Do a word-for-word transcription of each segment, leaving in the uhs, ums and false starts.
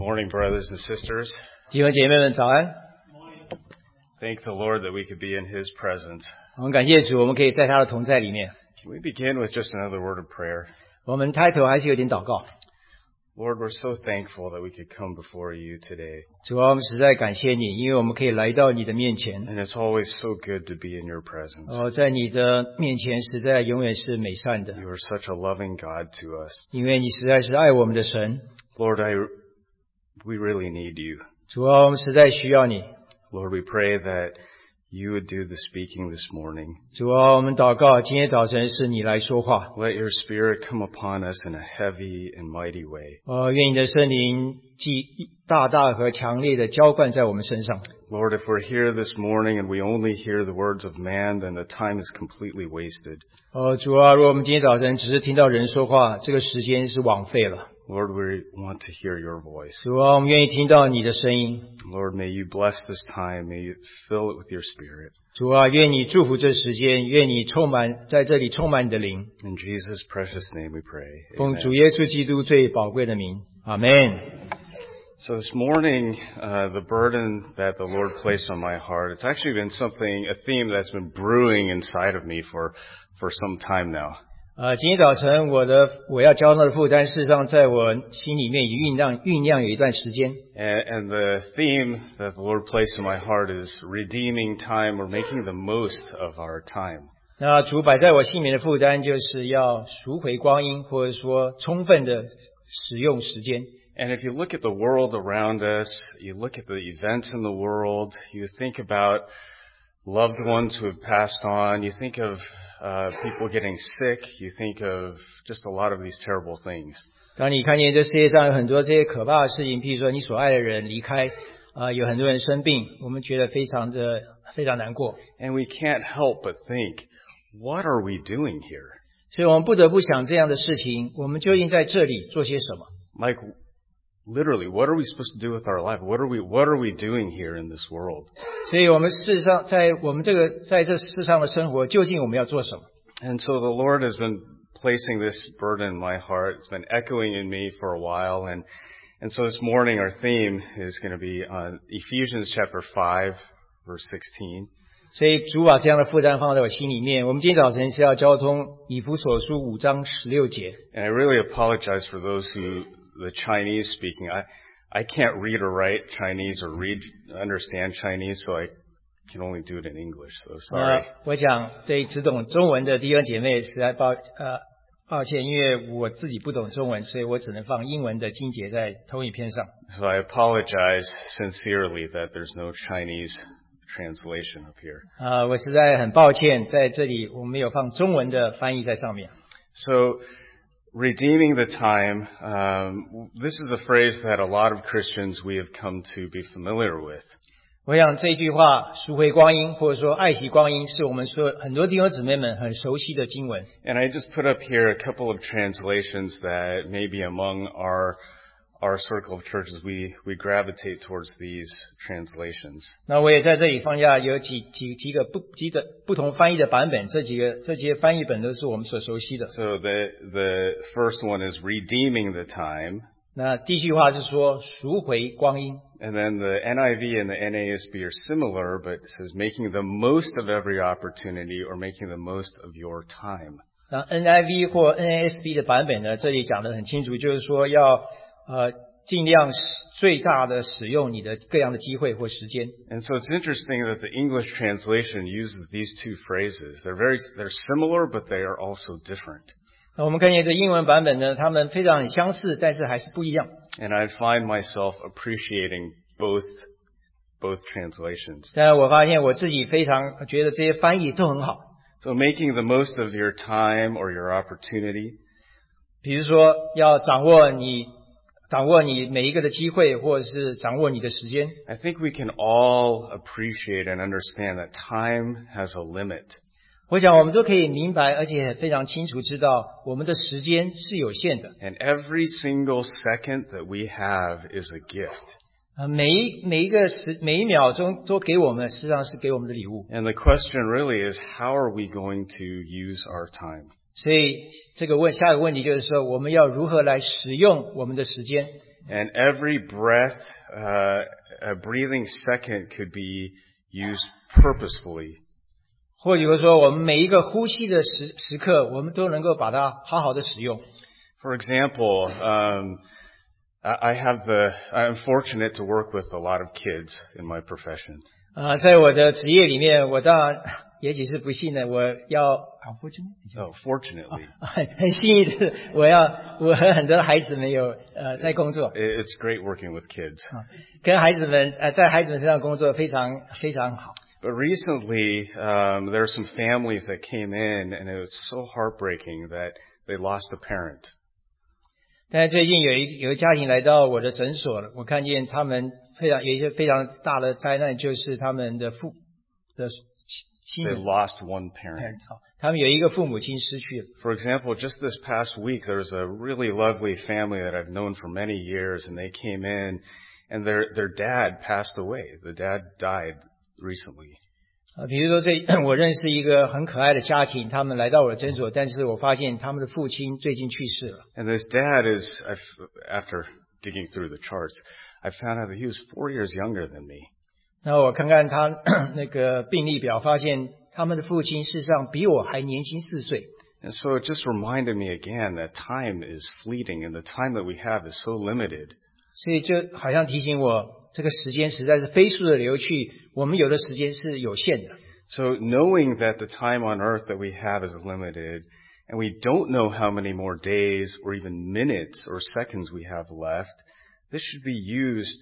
Morning, brothers and sisters. 弟兄姐妹们早安。 Thank the Lord that we could be in His presence. 我们感谢主，我们可以在他的同在里面。 Can we begin with just another word of prayer? 我们开头还是有点祷告。 Lord, we're so thankful that we could come before you today. 主啊，我们实在感谢你，因为我们可以来到你的面前。 And it's always so good to be in your presence. 哦，在你的面前实在永远是美善的， You are such a loving God to us. 因为你实在是爱我们的神。 Lord, I, we really need you. 主啊，我们实在需要你。 Lord, we pray that you would do the speaking this morning. 主啊，我们祷告，今天早晨是你来说话。 Let your Spirit come upon us in a heavy and mighty way. 哦，愿你的圣灵既大大和强烈的浇灌在我们身上。 Lord, if we're here this morning and we only hear the words of man, then the time is completely wasted. 哦，主啊，如果我们今天早晨只是听到人说话，这个时间是枉费了。 Lord, we want to hear your voice. 主啊，我们愿意听到你的声音。 Lord, may you bless this time. May you fill it with your Spirit. 主啊，愿你祝福这时间，愿你充满在这里充满你的灵。 In Jesus' precious name we pray. 奉 Amen. 主耶稣基督最宝贵的名，阿门。 So this morning, uh, the burden that the Lord placed on my heart, it's actually been something, a theme that's been brewing inside of me for, for some time now. 呃，今天早晨我的我要交纳的负担，事实上在我心里面已酝酿酝酿有一段时间。 And, and the theme that the Lord placed in my heart is redeeming time or making the most of our time. 那主摆在我心里面的负担，就是要赎回光阴，或者说充分的使用时间。 And if you look at the world around us, you look at the events in the world, you think about loved ones who have passed on, you think of uh, people getting sick, you think of just a lot of these terrible things. 当你看见这世界上有很多这些可怕的事情，譬如说你所爱的人离开，啊、呃，有很多人生病，我们觉得非常的非常难过。 And we can't help but think, what are we doing here? 所以我们不得不想这样的事情，我们究竟在这里做些什么？ Like, literally, what are we supposed to do with our life? What are we, what are we doing here in this world? 所以我们事实上在我们这个在这世上的生活，究竟我们要做什么？ And so the Lord has been placing this burden in my heart. It's been echoing in me for a while. And, and so this morning our theme is going to be on Ephesians chapter five, verse sixteen. 所以主把这样的负担放在我心里面。我们今天早晨是要交通以弗所书五章十六节。 And I really apologize for those who, the Chinese speaking. I, I can't read or write Chinese or read, understand Chinese, so I can only do it in English. So 呃 sorry.， 我想对只懂中文的弟兄姐妹实在抱呃抱歉，因为我自己不懂中文，所以我只能放英文的经节在投影片上。 So I apologize sincerely that there's no Chinese translation up here. 啊、我实在很抱歉，在这里我没有放中文的翻译在上面。 So, redeeming the time, um, this is a phrase that a lot of Christians we have come to be familiar with. 我想这句话赎回光阴，或者说爱惜光阴，是我们说很多弟兄姊妹们很熟悉的经文。 And I just put up here a couple of translations that maybe among our our circle of churches we, we gravitate towards these translations. 那我也在这里放下有几几几个不几个不同翻译的版本，这几个这些翻译本都是我们所熟悉的。 So the the first one is redeeming the time, 那第一句话是说赎回光阴。 and then the N I V and the N A S B are similar, but it says making the most of every opportunity or making the most of your time. 那 N I V 或 N A S B 的版本呢，这里讲得很清楚，就是说要呃尽量最大的使用你的各样的机会或时间。 And so it's interesting that the English translation uses these two phrases. They're very, they're similar, but they are also different. 那我们看见这英文版本呢，它们非常相似，但是还是不一样。 And I find myself appreciating both, both translations. 但我发现我自己非常觉得这些翻译都很好。 So making the most of your time or your opportunity. 比如说要掌握你掌握你每一个的机会，或者是掌握你的时间。 I think we can all appreciate and understand that time has a limit. 我想我们都可以明白，而且非常清楚知道我们的时间是有限的。 And every single second that we have is a gift. 啊，每一每一个时每一秒钟都给我们，实际上是给我们的礼物。 And the question really is, how are we going to use our time? 所以这个问下一个问题就是说，我们要如何来使用我们的时间 And every breath, uh, a breathing second could be used purposefully. 或者说我们每一个呼吸的时时刻，我们都能够把它好好的使用。 For example, um, I have the, I'm fortunate to work with a lot of kids in my profession. 啊、在我的职业里面，我当然也许是不幸的，我要 unfortunately Oh, fortunately. 很很幸运的是，我要我和很多的孩子们有呃在工作， It- It's great working with kids. 跟孩子们呃在孩子们身上工作非常非常好。 But recently, um, there are some families that came in, and it was so heartbreaking that they lost a parent. 但是最近有一有一个家庭来到我的诊所了，我看见他们非常有一些非常大的灾难，就是他们的父的亲 They 人， lost one parent. 他们有一个父母亲失去了。 For example, just this past week, there was a really lovely family that I've known for many years, and they came in, and their their dad passed away. The dad died recently. 啊，比如说这我认识一个很可爱的家庭，他们来到我的诊所，但是我发现他们的父亲最近去世了。 And this dad is, I've, after digging through the charts, I found out that he was four years younger than me. 那我看看他那个病历表，发现他们的父亲事实上比我还年轻四岁。 And so it just reminded me again that time is fleeting, and the time that we have is so limited. 所以就好像提醒我，这个时间实在是飞速的流去，我们有的时间是有限的。 So knowing that the time on earth that we have is limited, and we don't know how many more days or even minutes or seconds we have left, this should be used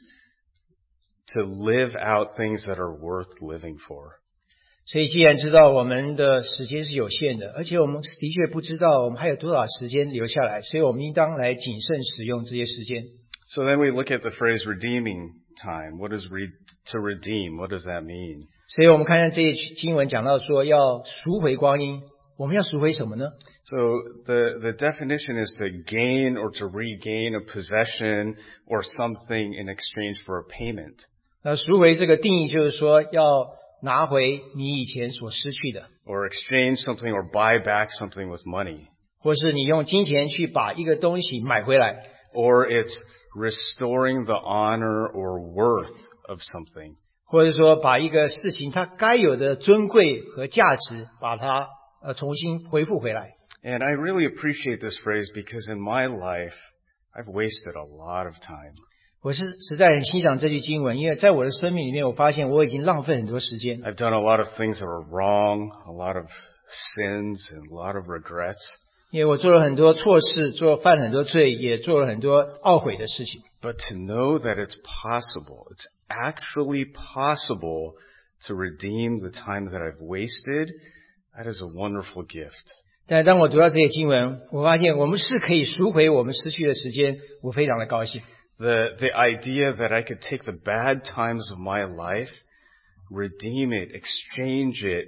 to live out things that are worth living for. 所以既然知道我们的时间是有限的，而且我们的确不知道我们还有多少时间留下来，所以我们应当来谨慎使用这些时间。 So then we look at the phrase redeeming time. What is re- to redeem? What does that mean? 所以我们看看这些经文讲到说要赎回光阴，我们要赎回什么呢？ So the, the definition is to gain or to regain a possession or something in exchange for a payment. 那赎回这个定义就是说要拿回你以前所失去的， Or exchange something or buy back something with money. 或是你用金钱去把一个东西买回来， Or it's restoring the honor or worth of something. 或者说把一个事情它该有的尊贵和价值，把它呃重新恢复回来。 And I really appreciate this phrase because in my life, I've wasted a lot of time. 我是实在很欣赏这句经文，因为在我的生命里面，我发现我已经浪费很多时间。 I've done a lot of things that were wrong, a lot of sins, and a lot of regrets. 因为我做了很多错事，做犯了很多罪，也做了很多懊悔的事情。 But to know that it's possible, it's actually possible to redeem the time that I've wasted, that is a wonderful gift. 但当我读到这些经文，我发现我们是可以赎回我们失去的时间，我非常的高兴。 The, the idea that I could take the bad times of my life, redeem it, exchange it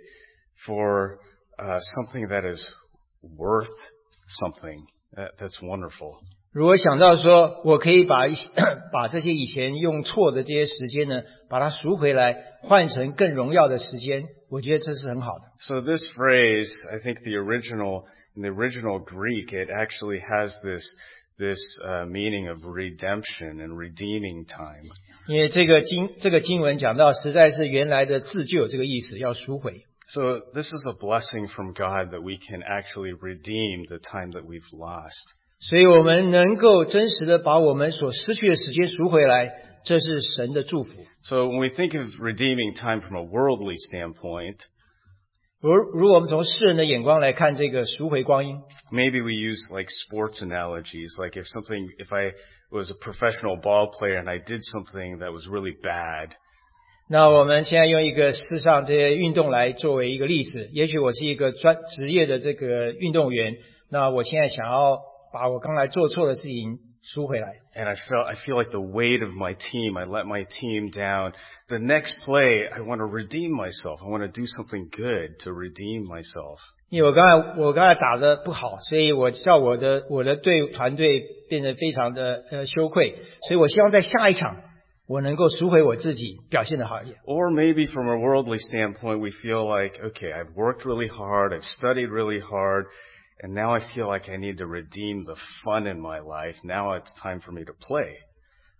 for uh, something that is worth something, that, that's wonderful. 如果想到说我可以把一些把这些以前用错的这些时间呢，把它赎回来，换成更荣耀的时间，我觉得这是很好的。 So this phrase, I think the original, in the original Greek, it actually has this, this uh, meaning of redemption and redeeming time. 因为这个经这个经文讲到，实在是原来的字就有这个意思，要赎回。 So this is a blessing from God that we can actually redeem the time that we've lost. 所以我们能够真实的把我们所失去的时间赎回来，这是神的祝福。 So when we think of redeeming time from a worldly standpoint, 如如果我们从世人的眼光来看这个赎回光阴， maybe we use like sports analogies. Like if something, if I was a professional ball player and I did something that was really bad, 那我们现在用一个世上这些运动来作为一个例子。也许我是一个专职业的这个运动员，那我现在想要把我刚才做错的事情赎回来。 and I felt, I feel like the weight of my team, I let my team down. The next play, I want to redeem myself. I want to do something good to redeem myself. 因为我刚才我刚才打得不好，所以我叫我的我的队团队变得非常的呃羞愧，所以我希望在下一场我能够赎回我自己，表现得好一点。 Or maybe from a worldly standpoint, we feel like, okay, I've worked really hard, I've studied really hard, and now I feel like I need to redeem the fun in my life. Now it's time for me to play.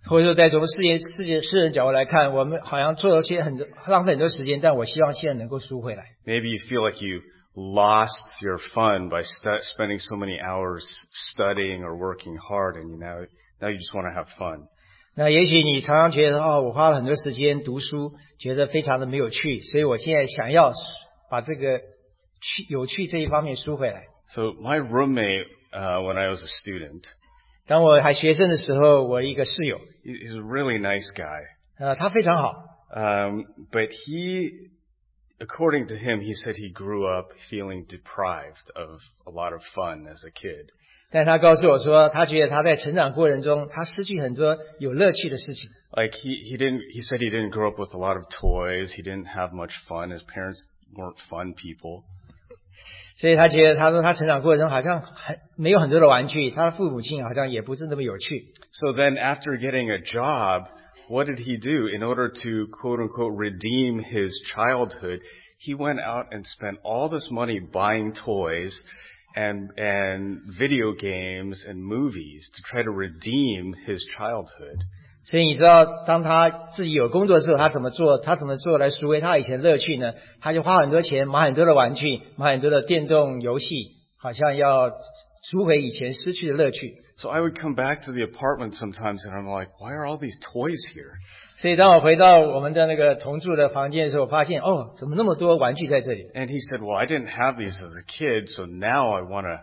或者说在从世界世界世人角度来看，我们好像做了些很多浪费很多时间，但我希望现在能够赎回来。 Maybe you feel like you lost your fun by st- spending so many hours studying or working hard, and you now now you just want to have fun. 那也许你常常觉得哦，我花了很多时间读书，觉得非常的没有趣，所以我现在想要把这个趣有趣这一方面赎回来。 So my roommate, uh, when I was a student, 当我还学生的时候，我一个室友， he- he's a really nice guy. 呃，他非常好， Um, but he, according to him, he said he grew up feeling deprived of a lot of fun as a kid. 但他告诉我说，他觉得他在成长过程中，他失去很多有乐趣的事情。 Like he, he didn't, he said he didn't grow up with a lot of toys. He didn't have much fun. His parents weren't fun people. 所以他觉得，他说他成长过程中好像很没有很多的玩具，他的父母亲好像也不是那么有趣。 So then after getting a job, what did he do? In order to quote unquote redeem his childhood, he went out and spent all this money buying toys and, and video games and movies to try to redeem his childhood. 所以你知道，当他自己有工作的时候，他怎么做？他怎么做来赎回他以前的乐趣呢？他就花很多钱买很多的玩具，买很多的电动游戏，好像要赎回以前失去的乐趣。 So I would come back to the apartment sometimes and I'm like, why are all these toys here? 所以当我回到我们的那个同住的房间的时候，我发现哦，怎么那么多玩具在这里？ And he said, well, I didn't have these as a kid, so now I want to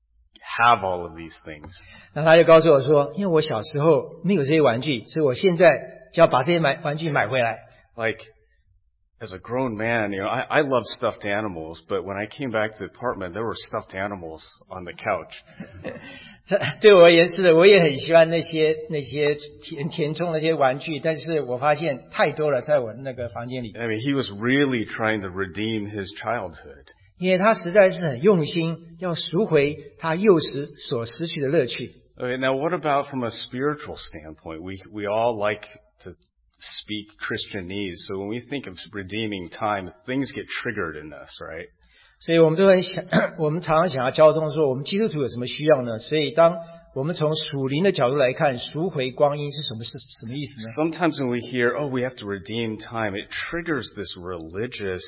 have all of these things. 那他就告诉我说，因为我小时候没有这些玩具，所以我现在就要把这些买玩具买回来。 Like, as a grown man, you know, I, I love stuffed animals, but when I came back to the apartment, there were stuffed animals on the couch. 这对我而言是的，我也很喜欢那些那些填填充那些玩具，但是我发现太多了，在我那个房间里， I mean, he was really trying to redeem his childhood. 因为他实在是很用心，要赎回他幼时所失去的乐趣。 Okay, now what about from a spiritual standpoint? We, we all like to speak Christianese, so when we think of redeeming time, things get triggered in us, right? 所以我们都很想，我们常常想要交通说，我们基督徒有什么需要呢？所以当我们从属灵的角度来看，赎回光阴是什么是什么意思呢？ Sometimes when we hear, oh, we have to redeem time, it triggers this religious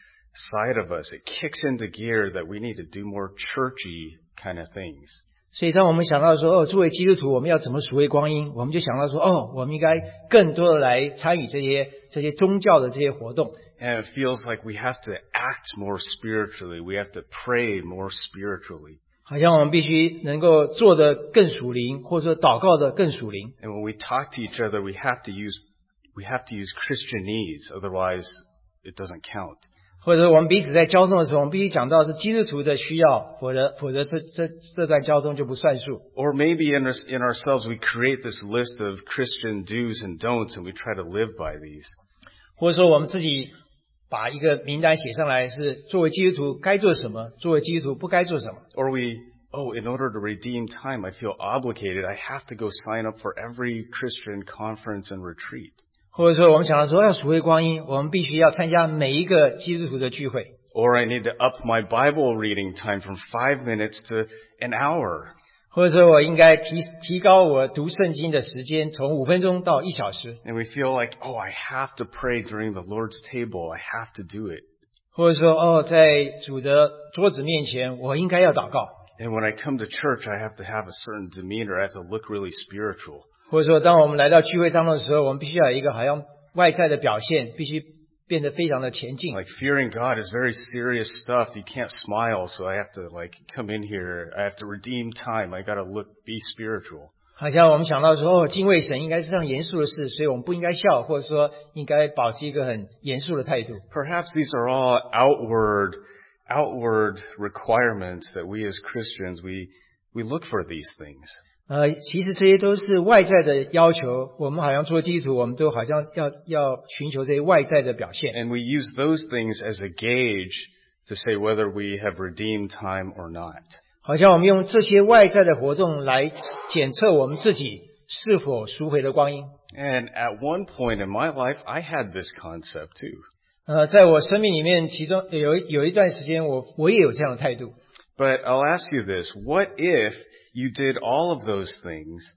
side of us. It kicks into gear that we need to do more churchy kind of things. 所以当我们想到说，哦，作为基督徒，我们要怎么赎回光阴，我们就想到说，哦，我们应该更多的来参与这些这些宗教的这些活动。 And it feels like we have to act more spiritually. We have to pray more spiritually. 好像我们必须能够做得更属灵，或者说祷告得更属灵。 And when we talk to each other, we have to use, we have to use Christianese. Otherwise, it doesn't count. 或者我们彼此在交通的时候，我们必须讲到是基督徒的需要，否则否则这这这段交通就不算数。 Or maybe in, our, in ourselves, we create this list of Christian do's and don'ts, and we try to live by these. 或者说我们自己把一个名单写上来，是作为基督徒该做什么，作为基督徒不该做什么。 Or we, oh, in order to redeem time, I feel obligated. I have to go sign up for every Christian conference and retreat. 或者说我们想到说要赎回光阴，我们必须要参加每一个基督徒的聚会。 Or I need to up my Bible reading time from five minutes to an hour. 或者说我应该提提高我读圣经的时间，从五分钟到一小时。 And we feel like, oh, I have to pray during the Lord's table. I have to do it. 或者说哦，在主的桌子面前，我应该要祷告。 And when I come to church, I have to have a certain demeanor. I have to look really spiritual. 或者说，当我们来到聚会当中的时候，我们必须要有一个好像外在的表现，必须变得非常的前进。 Like fearing God is very serious stuff. You can't smile, so I have to like come in here. I have to redeem time. I got to look, be spiritual. 好像我们想到说，哦，敬畏神应该是非常严肃的事，所以我们不应该笑，或者说应该保持一个很严肃的态度。 Perhaps these are all outward, outward requirements that we as Christians, we, we look for these things. 呃，其实这些都是外在的要求，我们好像做基督徒，我们都好像要要寻求这些外在的表现。 And we use those things as a gauge to say whether we have redeemed time or not. 好像我们用这些外在的活动来检测我们自己是否赎回了光阴。 And at one point in my life, I had this concept too. 呃，在我生命里面，其中有有一段时间我，我也有这样的态度。 But I'll ask you this. What if you did all of those things,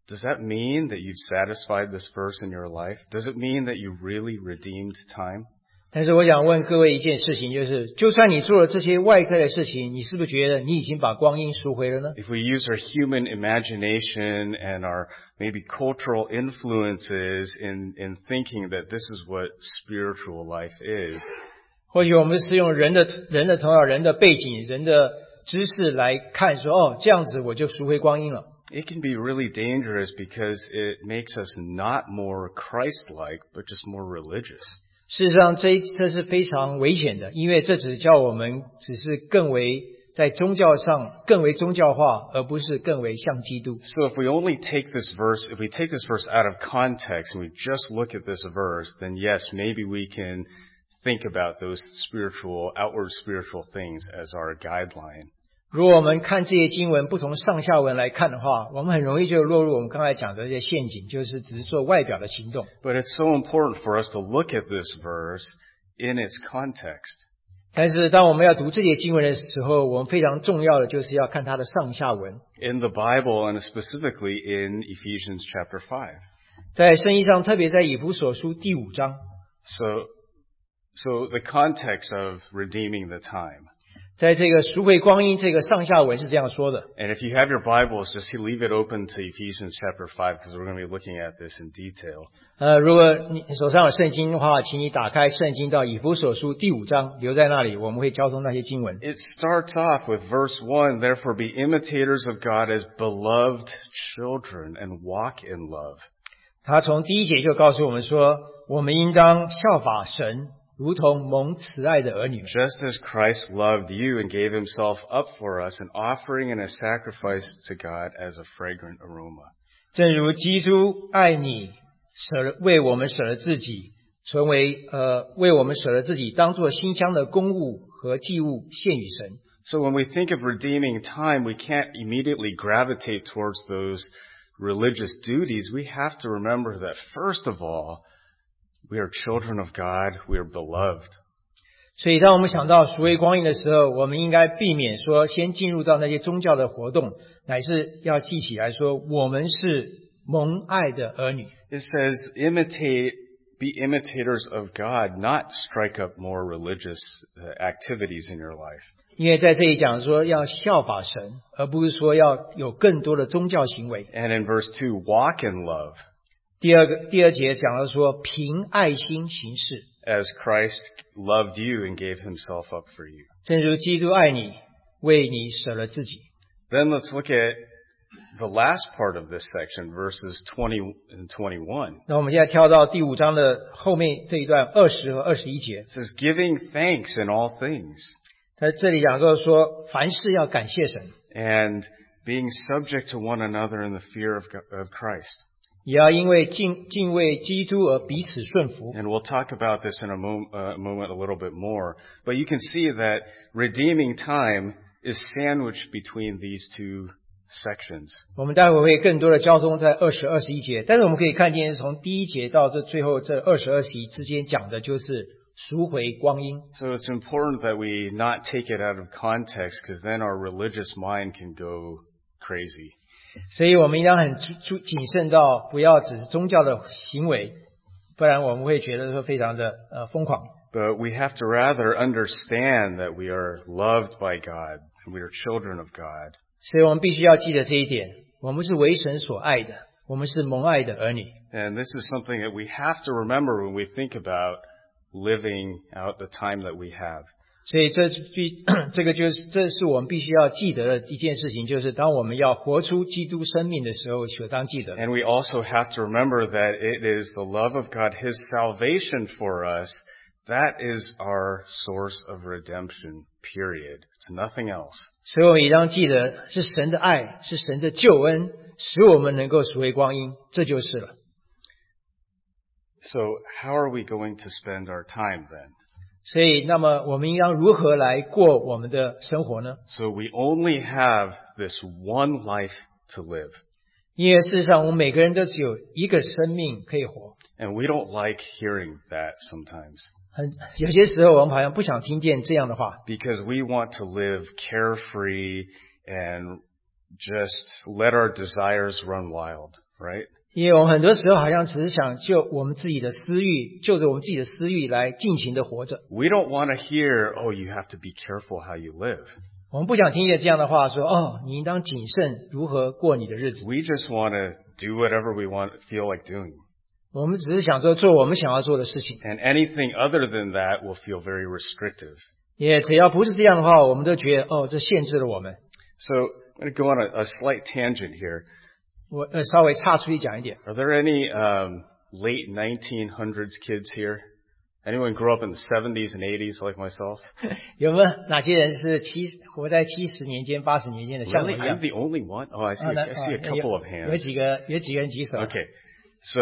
Does that mean that you've satisfied this verse in your life? Does it mean that you really redeemed time? 但是我想问各位一件事情，就是就算你做了这些外在的事情，你是不是觉得你已经把光阴赎回了呢？ If we use our human imagination and our maybe cultural influences in, in thinking that this is what spiritual life is, 或许我们是用人的人的头脑、人的背景、人的知识来看说，哦，这样子我就赎回光阴了。 it can be really dangerous because it makes us not more Christ-like, but just more religious. 事实上这，这是非常危险的，因为这只叫我们只是更为在宗教上更为宗教化，而不是更为像基督。 So if we only take this verse, if we take this verse out of context and we just look at this verse, then yes, maybe we can think about those spiritual, outward spiritual things as our guideline. 如果我们看这些经文不从上下文来看的话，我们很容易就落入我们刚才讲的这些陷阱，就是只是做外表的行动。 But it's so important for us to look at this verse in its context. 但是当我们要读这些经文的时候，我们非常重要的就是要看它的上下文。 In the Bible and specifically in Ephesians chapter five. 在圣经上，特别在以弗所书第五章， So, so the context of redeeming the time. 在这个赎回光阴这个上下文是这样说的。 And if you have your Bibles, just leave it open to Ephesians chapter five because we're going to be looking at this in detail. 呃，如果你手上有圣经的话，请你打开圣经到以弗所书第五章，留在那里，我们会交通那些经文。 It starts off with verse one, therefore be imitators of God as beloved children and walk in love. 他从第一节就告诉我们说，我们应当效法神，如同蒙慈爱的儿女。 Just as Christ loved you and gave himself up for us, an offering and a sacrifice to God as a fragrant aroma. 正如基督爱你，舍了为我们舍了自己，成为呃为我们舍了自己，当作馨香的供物和祭物献与神。 So when we think of redeeming time, we can't immediately gravitate towards those religious duties. We have to remember that first of all, we are children of God, we are beloved. 所以当我们想到赎回光阴的时候，我们应该避免说先进入到那些宗教的活动，乃是要记起来说，我们是蒙爱的儿女。 It says, imitate, be imitators of God, not strike up more religious uh, activities in your life. 因为在这里讲说要效法神，而不是说要有更多的宗教行为。 And in verse two, walk in love, 第二个第二节讲到说凭爱心行事， as Christ loved you and gave himself up for you. 正如基督爱你，为你舍了自己。 Then let's look at the last part of this section, verses twenty and twenty-one. 那我们现在跳到第五章的后面这一段二十和二十一节， It says, giving thanks in all things, 在这里讲到说凡事要感谢神， and being subject to one another in the fear of, God, of Christ. 也要因为敬敬畏基督而彼此顺服。 And we'll talk about this in a mo- uh, moment a little bit more. But you can see that redeeming time is sandwiched between these two sections. 我们待会会更多的交通在二十、二十一节，但是我们可以看见从第一节到这最后这二十、二十一之间讲的就是赎回光阴。 So it's important that we not take it out of context because then our religious mind can go crazy. 所以我们应当很注注谨慎到不要只是宗教的行为，不然我们会觉得说非常的呃疯狂。 But we have to rather understand that we are loved by God and we are children of God. 所以我们必须要记得这一点，我们是为神所爱的，我们是蒙爱的儿女。 And this is something that we have to remember when we think about living out the time that we have. 所以这必这个就是这是我们必须要记得的一件事情，就是当我们要活出基督生命的时候，所当记得的。 And we also have to remember that it is the love of God, His salvation for us, that is our source of redemption, period. It's nothing else. 所以我们也当记得是神的爱，是神的救恩，使我们能够赎回光阴，这就是了。 So how are we going to spend our time then? 所以，那么我们应当如何来过我们的生活呢？ So we only have this one life to live. 因为事实上，我们每个人都只有一个生命可以活。 And we don't like hearing that sometimes. 很有些时候，我们好像不想听见这样的话， Because we want to live carefree and just let our desires run wild. right? 因为我们很多时候好像只是想就我们自己的私欲，就着我们自己的私欲来尽情的活着。 We don't want to hear, oh, you have to be careful how you live. 我们不想听见这样的话说，哦，你应当谨慎如何过你的日子。 We just want to do whatever we want, feel like doing. 我们只是想说做我们想要做的事情。 And anything other than that will feel very restrictive. 也只要不是这样的话，我们都觉得，哦，这限制了我们。 So I'm going to go on a, a slight tangent here. 我呃稍微岔出去讲一点。 Are there any um, late nineteen hundreds kids here? Anyone grew up in the seventies and eighties like myself? 有没有哪些人是七活在七十年间、八十年间的，像我 Really? 一 I'm 样？ the only one? Oh, I see, 啊 I 那 see a 啊 couple of 有有 hands. 几个有几个人举手。 Okay, so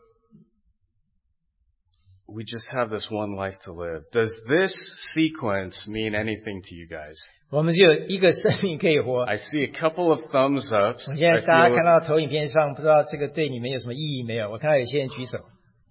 we just have this one life to live. Does this sequence mean anything to you guys? 我们就有一个生命可以活。 I see a couple of thumbs ups. 我现 I 在大家 feel- 看到投影片上，不知道这个对你们有什么意义没有？我看到有些人举手，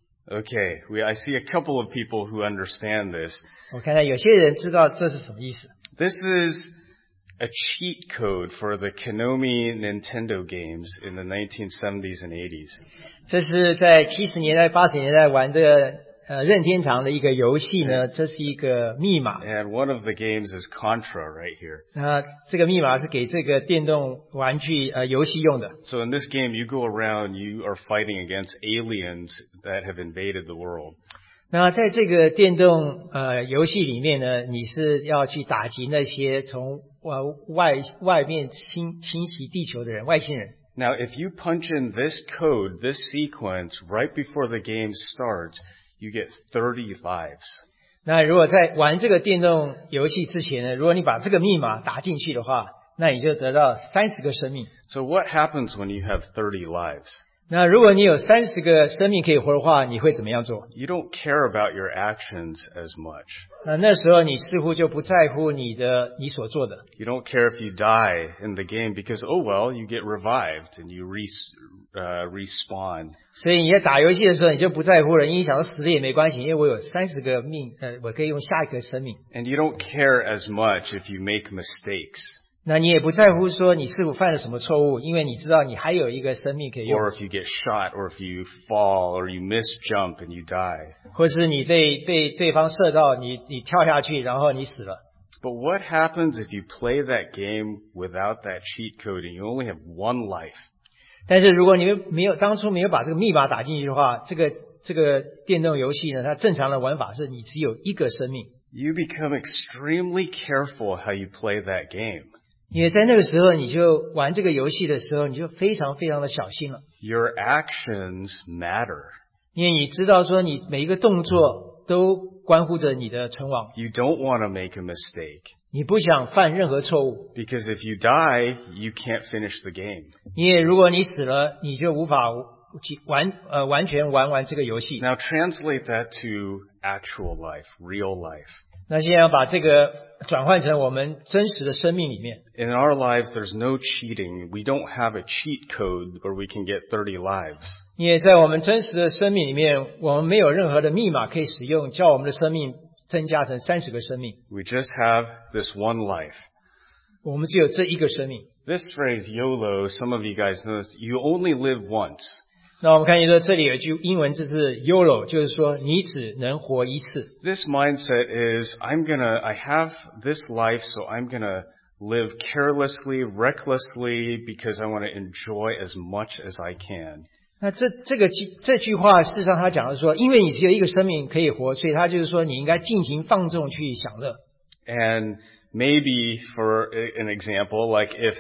Okay, we, I see a couple of people who understand this. 我看到有些人知道这是什么意思。 This is a cheat code for the Konami Nintendo games in the nineteen seventies and eighties. 这是在七十年代、八十年代玩的呃任天堂的一个游戏呢，这是一个密码。 And one of the games is Contra right here. 那这个密码是给这个电动玩具呃游戏用的。 So in this game, you go around, you are fighting against aliens that have invaded the world. 那在这个电动呃游戏里面呢，你是要去打击那些从呃外外面侵侵袭地球的人，外星人。 Now, if you punch in this code, this sequence, right before the game starts, you get thirty lives. 那如果在玩这个电动游戏之前呢，如果你把这个密码打进去的话，那你就得到三十个生命。 So what happens when you have thirty lives? 那如果你有三十个生命可以活的话，你会怎么样做？ You don't care about your actions as much. 那那时候你似乎就不在乎你的你所做的。 You don't care if you die in the game because, oh well, you get revived and you re, uh, respawn. 所以你在打游戏的时候，你就不在乎了，因为想到死了也没关系，因为我有三十个命，呃，我可以用下一个生命。 And you don't care as much if you make mistakes 那你也不在乎说你是否犯了什么错误，因为你知道你还有一个生命可以用， or if you get shot or if you fall or you miss jump and you die. 或是你被被对方射到，你你跳下去，然后你死了。 But what happens if you play that game without that cheat code and you only have one life? 但是如果你没有当初没有把这个密码打进去的话，这个这个电动游戏呢，它正常的玩法是你只有一个生命。 You become extremely careful how you play that game. 因为在那个时候，你就玩这个游戏的时候，你就非常非常的小心了。 Your actions matter. 因为你知道说，你每一个动作都关乎着你的存亡， You don't want to make a mistake 你不想犯任何错误。 because if you die, you can't finish the game. 因为如果你死了，你就无法完呃完全玩完这个游戏。 Now translate that to actual life, real life. 那现在要把这个转换成我们真实的生命里面。 In our lives, there's no cheating. We don't have a cheat code where we can get thirty lives. 因为在我们真实的生命里面，我们没有任何的密码可以使用，叫我们的生命增加成三十个生命。 We just have this one life. 我们只有这一个生命。 This phrase, YOLO, some of you guys know this, you only live once. 那我们看见说这里有一句英文字是 Y O L O， 就是说你只能活一次。 This mindset is, I'm gonna, I have this life, so I'm gonna live carelessly, recklessly, because I want to enjoy as much as I can. 那这这个这句话事实上他讲的说，因为你只有一个生命可以活，所以他就是说你应该尽情放纵去享乐。 And maybe for an example, like if,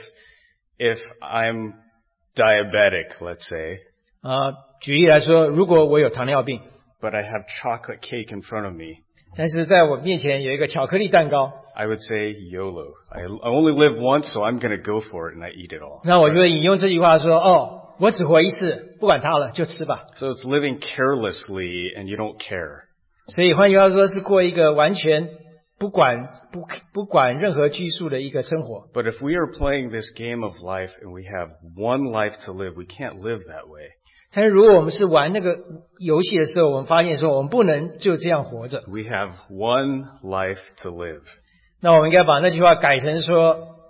if I'm diabetic, let's say, 啊，举例来说，如果我有糖尿病， but I have chocolate cake in front of me, 但是在我面前有一个巧克力蛋糕， I would say YOLO. I, I only live once, so I'm gonna go for it and I eat it all. 那我就会引用这句话说：哦，我只活一次，不管它了，就吃吧。 So it's living carelessly and you don't care. 所以换句话说，是过一个完全不管不不管任何拘束的一个生活。 But if we are playing this game of life and we have one life to live, we can't live that way. 但是如果我们是玩那个游戏的时候，我们发现说我们不能就这样活着。 We have one life to live. 那我们应该把那句话改成说：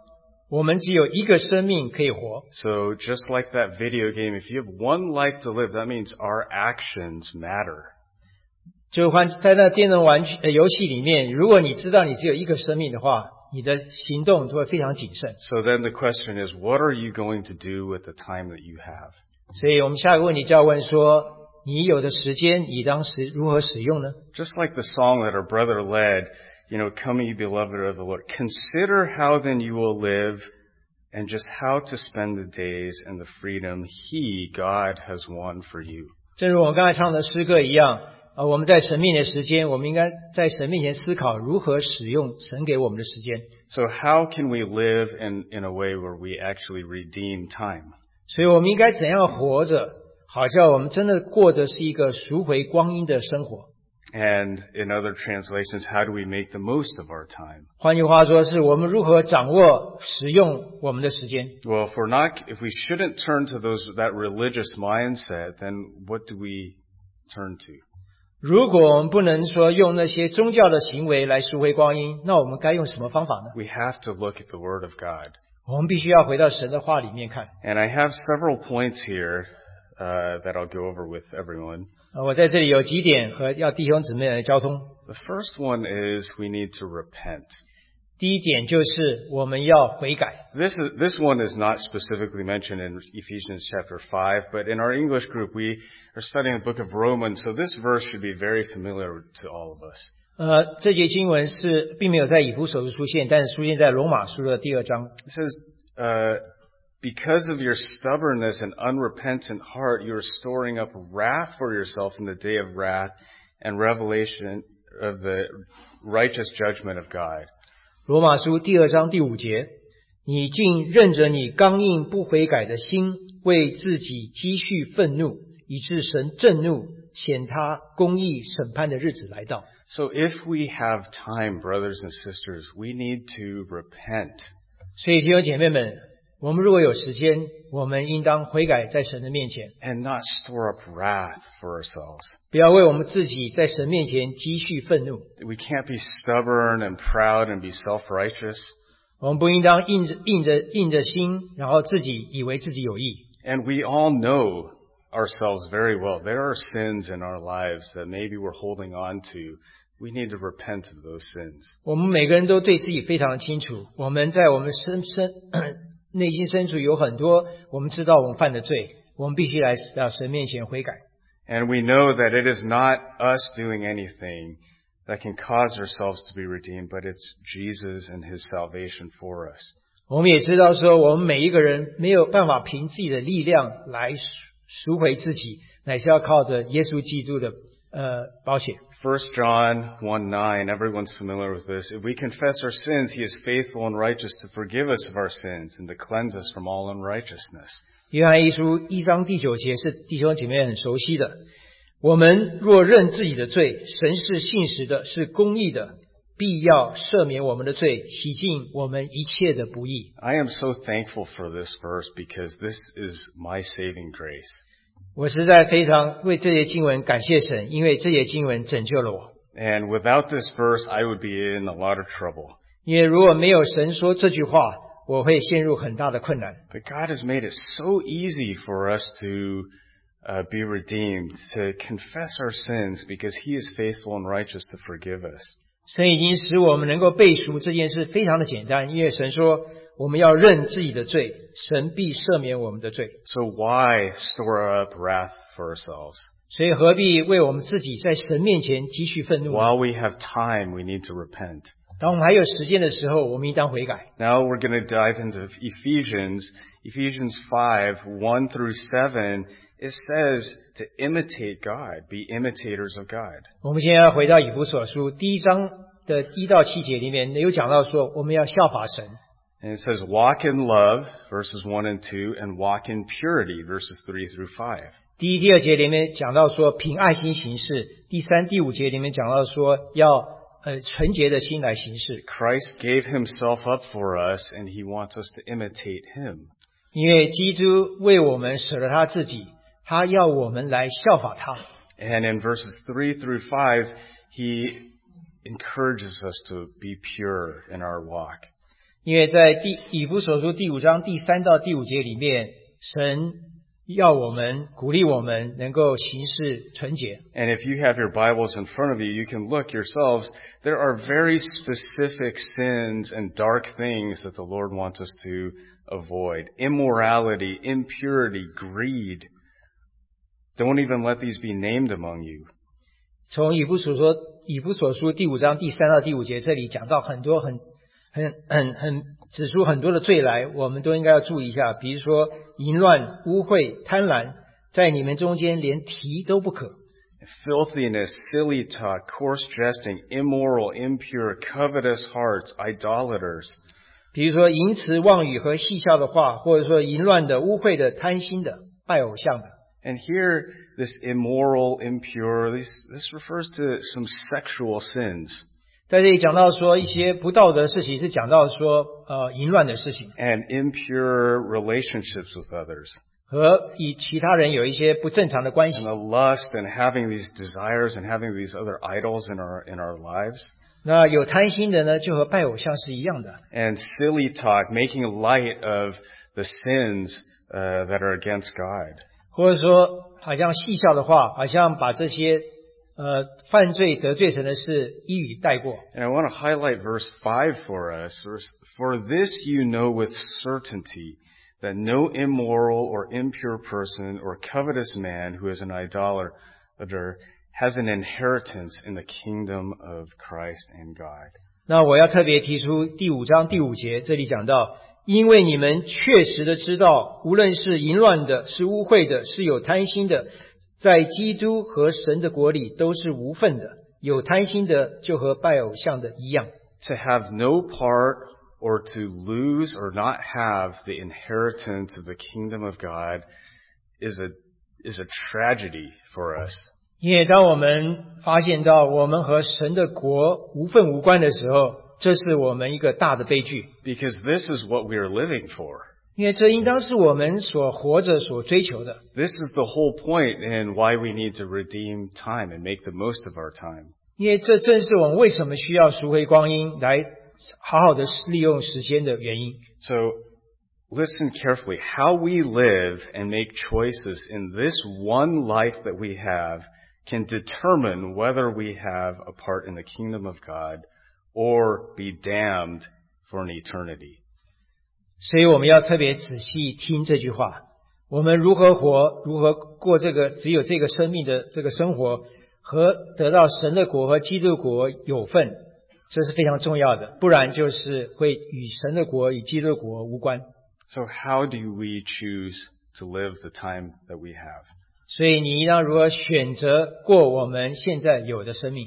我们只有一个生命可以活。 So just like that video game, if you have one life to live, that means our actions matter. 就换在那电动玩具呃游戏里面，如果你知道你只有一个生命的话，你的行动就会非常谨慎。 So then the question is, what are you going to do with the time that you have? 所以我们下一个问题就要问说，你有的时间你当时如何使用呢？ Just like the song that our brother led, you know, come ye beloved of the Lord. Consider how then you will live and just how to spend the days and the freedom He, God, has won for you. 正如我们刚才唱的诗歌一样，呃，我们在神面前的时间，我们应该在神面前思考如何使用神给我们的时间。 So how can we live in, in a way where we actually redeem time? 所以我们应该怎样活着，好叫我们真的过的是一个赎回光阴的生活。 And in other translations, how do we make the most of our time? 换句话说，是我们如何掌握使用我们的时间。 Well, if we're not, if we shouldn't turn to those, that religious mindset, then what do we turn to? 如果我们不能说用那些宗教的行为来赎回光阴，那我们该用什么方法呢？ We have to look at the Word of God. 我们必须要回到神的话里面看。 And I have several points here uh, that I'll go over with everyone. 呃我在这里有几点和要弟兄姊妹来交通。 The first one is we need to repent. 第一点就是我们要悔改。 This is, this one is not specifically mentioned in Ephesians chapter five, but in our English group we are studying the book of Romans, so this verse should be very familiar to all of us. 呃，这节经文是并没有在以弗所书出现，但是出现在罗马书的第二章。 It says, uh, because of your stubbornness and unrepentant heart, you are storing up wrath for yourself in the day of wrath and revelation of the righteous judgment of God. 罗马书第二章第五节，你竟任着你刚硬不悔改的心，为自己积蓄愤怒，以致神震怒，显他公义审判的日子来到。 So if we have time, brothers and sisters, we need to repent. 所以弟兄姐妹们，我们如果有时间，我们应当悔改在神的面前， And not store up wrath for ourselves. 不要为我们自己在神面前积蓄愤怒。 We can't be stubborn and proud and be self-righteous. 我们不应当硬着硬着硬着心，然后自己以为自己有义。 And we all know ourselves very well. There are sins in our lives that maybe we're holding on to. We need to repent of those sins. 我们每个人都对自己非常的清楚，我们在我们深深内心深处有很多我们知道我们犯的罪，我们必须来到神面前悔改。 And we know that it is not us doing anything that can cause ourselves to be redeemed, but it's Jesus and His salvation for us. 我们也知道说，我们每一个人没有办法凭自己的力量来赎回自己，乃是要靠着耶稣基督的呃保险。 First John one nine, everyone's familiar with this. If we confess our sins, He is faithful and righteous to forgive us of our sins and to cleanse us from all unrighteousness. 约翰一书一章第九节是弟兄姐妹很熟悉的。我们若认自己的罪，神是信实的，是公义的，必要赦免我们的罪，洗净我们一切的不义。 I am so thankful for this verse because this is my saving grace. 我实在非常为这节经文感谢神，因为这节经文拯救了我。 And without this verse, I would be in a lot of trouble. 因为如果没有神说这句话，我会陷入很大的困难。 But God has made it so easy for us to uh, be redeemed, to confess our sins because He is faithful and righteous to forgive us. 神已经使我们能够背赎这件事非常的简单，因为神说我们要认自己的罪，神必赦免我们的罪。 So why store up wrath for ourselves? 所以何必为我们自己在神面前积蓄愤怒呢？ While we have time, we need to repent. 当我们还有时间的时候，我们应当悔改。 Now we're going to dive into Ephesians, Ephesians five, one through seven. It says to imitate God, be imitators of God. 我们现在要回到以弗所书第一章的一到七节里面，有讲到说我们要效法神。 And it says, walk in love, verses one and two, and walk in purity, verses three through five. 第一、第二节里面讲到说凭爱心行事，第三、第五节里面讲到说要呃纯洁的心来行事。 Christ gave Himself up for us, and He wants us to imitate Him. 因为基督为我们舍了他自己，他要我们来效法他。 And in verses three through five, He encourages us to be pure in our walk. 因为在第以弗所书第五章第三到第五节里面，神要我们鼓励我们能够行事纯洁。 And if you have your Bibles in front of you, you can look yourselves. There are very specific sins and dark things that the Lord wants us to avoid. Immorality, impurity, greed. Don't even let these be named among you. 从以弗所说以弗所书第五章第三到第五节，这里讲到很多很很很很指出很多的罪来，我们都应该要注意一下。比如说淫乱、污秽、贪婪，在你们中间连提都不可。 Filthiness, silly talk, coarse jesting, immoral, impure, covetous hearts, idolaters. 比如说淫词妄语和戏笑的话，或者说淫乱的、污秽的、贪心的、拜偶像的。 And here, this immoral, impure, this, this refers to some sexual sins. 在这里讲到说一些不道德的事情，是讲到说呃淫乱的事情， And impure relationships with others. 和与其他人有一些不正常的关 And 系。 the lust and having these desires and having these other idols in our, in our lives. 那有贪心的呢，就和拜偶像是一样的。 And silly talk, making light of the sins uh, that are against God. 或者说好像戏笑的话，好像把这些呃犯罪得罪神的事一语带过。 And I want to highlight verse five for us. For this you know with certainty, that no immoral or impure person or covetous man who is an idolater has an inheritance in the kingdom of Christ and God. 那我要特别提出第五章第五节，这里讲到，因为你们确实的知道，无论是淫乱的，是污秽的，是有贪心的，在基督和神的国里都是无份的。有贪心的就和拜偶像的一样。 To have no part or to lose or not have the inheritance of the kingdom of God is a, is a tragedy for us. 因为当我们发现到我们和神的国无份无关的时候，这是我们一个大的悲剧。 Because this is what we are living for. 因为这应当是我们所活着所追求的。 This is the whole point in why we need to redeem time and make the most of our time. 因为这正是我们为什么需要赎回光阴，来好好的利用时间的原因。 So listen carefully. How we live and make choices in this one life that we have can determine whether we have a part in the kingdom of God or be damned for an eternity. 所以我们要特别仔细听这句话。我们如何活，如何过这个只有这个生命的这个生活，和得到神的国和基督国有份，这是非常重要的。不然就是会与神的国与基督国无关。 So how do we choose to live the time that we have? 所以你应当如何选择过我们现在有的生命？